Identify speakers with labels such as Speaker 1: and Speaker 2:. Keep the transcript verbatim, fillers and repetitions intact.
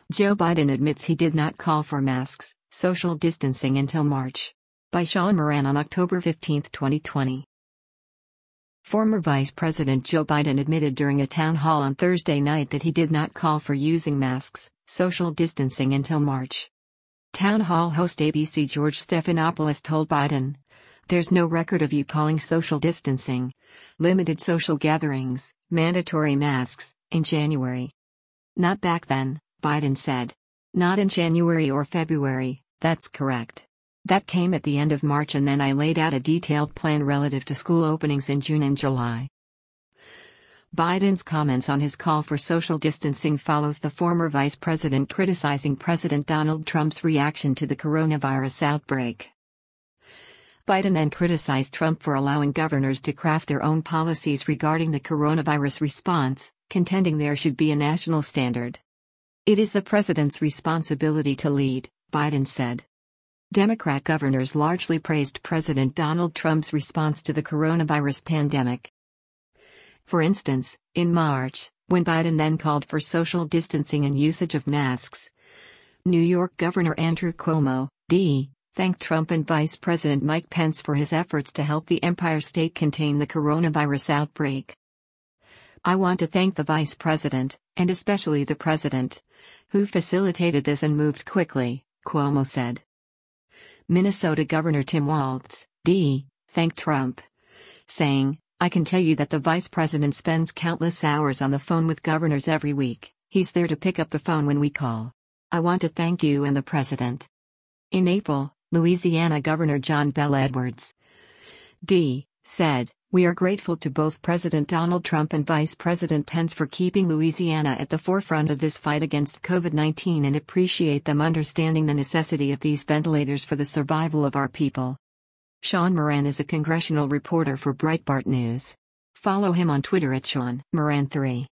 Speaker 1: Joe Biden admits he did not call for masks, social distancing until March. By Sean Moran on October fifteenth, twenty twenty. Former Vice President Joe Biden admitted during a town hall on Thursday night that he did not call for using masks, social distancing until March. Town hall host A B C George Stephanopoulos told Biden, "There's no record of you calling social distancing, limited social gatherings, mandatory masks, in January." "Not back then," Biden said. "Not in January or February, that's correct. That came at the end of March, and then I laid out a detailed plan relative to school openings in June and July." Biden's comments on his call for social distancing follows the former vice president criticizing President Donald Trump's reaction to the coronavirus outbreak. Biden then criticized Trump for allowing governors to craft their own policies regarding the coronavirus response, contending there should be a national standard. "It is the president's responsibility to lead," Biden said. Democrat governors largely praised President Donald Trump's response to the coronavirus pandemic. For instance, in March, when Biden then called for social distancing and usage of masks, New York Governor Andrew Cuomo, D, thanked Trump and Vice President Mike Pence for his efforts to help the Empire State contain the coronavirus outbreak. "I want to thank the Vice President, and especially the President, who facilitated this and moved quickly," Cuomo said. Minnesota Governor Tim Walz, D, thanked Trump, saying, "I can tell you that the Vice President spends countless hours on the phone with governors every week. He's there to pick up the phone when we call. I want to thank you and the President." In April, Louisiana Governor John Bel Edwards, D, said, "We are grateful to both President Donald Trump and Vice President Pence for keeping Louisiana at the forefront of this fight against COVID nineteen and appreciate them understanding the necessity of these ventilators for the survival of our people." Sean Moran is a congressional reporter for Breitbart News. Follow him on Twitter at Sean Moran three.